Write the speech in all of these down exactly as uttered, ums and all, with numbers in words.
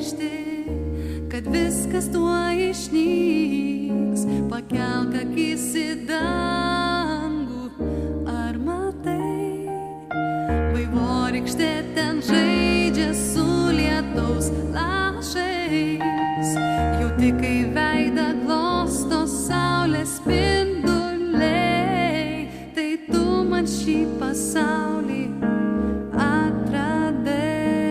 pamiršti, kad viskas tuo išnyks. Pakelk akis į dangų, ar matai? Vaivorykštė ten žaidžia su lietaus lašais. Jauti, kai veidą glosto saulės spinduliai, tai tu man šį pasaulį atradai.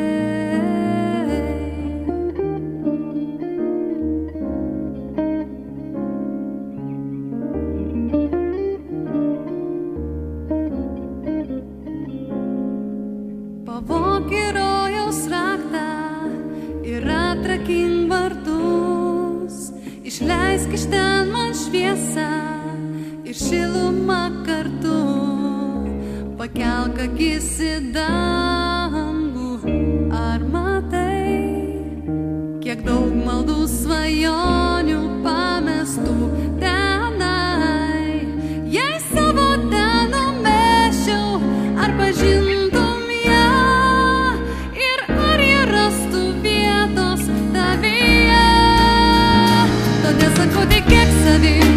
Pavok į rojaus raktą ir atrakink vartus. Išleisk iš ten man šviesą ir šilumą kartu. Pakelk akis į dangų, ar matai, kiek daug maldų svajonių pamestų tenai. Jei savo ten numesčiau, ar pažintum ją ir ar jie rastų vietos tavyje. Todėl sakau, tikėk savim.